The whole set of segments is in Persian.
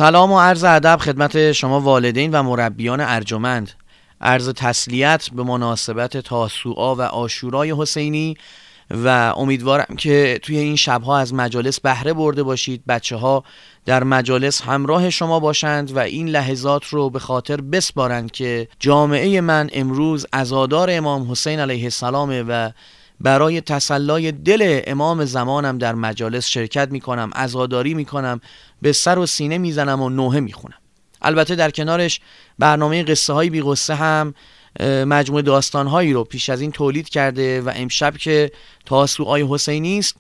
سلام و عرض ادب خدمت شما والدین و مربیان ارجمند. عرض تسلیت به مناسبت تاسوعا و عاشورای حسینی و امیدوارم که توی این شبها از مجالس بهره برده باشید. بچه ها در مجالس همراه شما باشند و این لحظات رو به خاطر بسپارند که جامعه من امروز عزادار امام حسین علیه السلام و برای تسلای دل امام زمانم در مجالس شرکت میکنم، عزاداری میکنم، به سر و سینه میزنم و نوحه میخونم. البته در کنارش برنامه قصه های بی قصه هم مجموعه داستان هایی رو پیش از این تولید کرده و امشب که تاسوعای حسینی است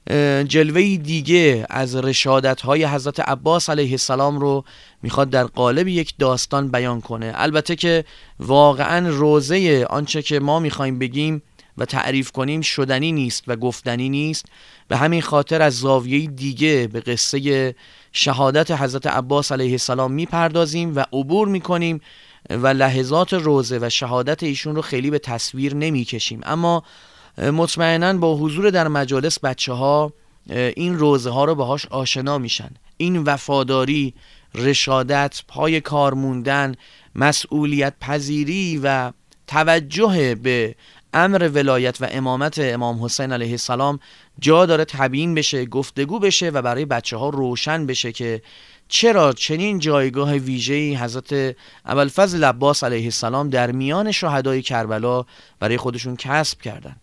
جلوه‌ای دیگه از رشادت های حضرت عباس علیه السلام رو میخواد در قالب یک داستان بیان کنه. البته که واقعا روزه آنچه که ما میخوایم بگیم و تعریف کنیم شدنی نیست و گفتنی نیست. به همین خاطر از زاویه دیگه به قصه شهادت حضرت عباس علیه السلام میپردازیم و عبور میکنیم و لحظات روزه و شهادت ایشون رو خیلی به تصویر نمیکشیم. اما مطمئناً با حضور در مجالس بچه ها این روزه ها رو باهاش آشنا میشن. این وفاداری، رشادت، پای کار موندن، مسئولیت پذیری و توجه به امر ولایت و امامت امام حسین علیه السلام جا داره تبیین بشه، گفتگو بشه و برای بچه ها روشن بشه که چرا چنین جایگاه ویژه‌ای حضرت ابوالفضل عباس علیه السلام در میان شهدای کربلا برای خودشون کسب کردن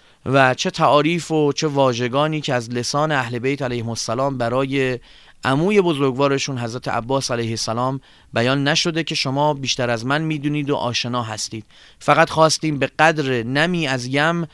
و چه تعاریف و چه واژگانی که از لسان اهل بیت علیهم السلام برای عموی بزرگوارشون حضرت عباس علیه السلام بیان نشده که شما بیشتر از من میدونید و آشنا هستید. فقط خواستیم به قدر نمی از یم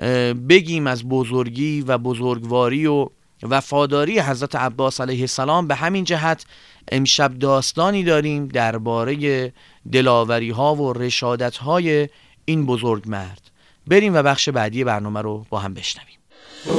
بگیم از بزرگی و بزرگواری و وفاداری حضرت عباس علیه السلام. به همین جهت امشب داستانی داریم درباره دلاوری ها و رشادت های این بزرگ مرد. بریم و بخش بعدی برنامه رو با هم بشنویم.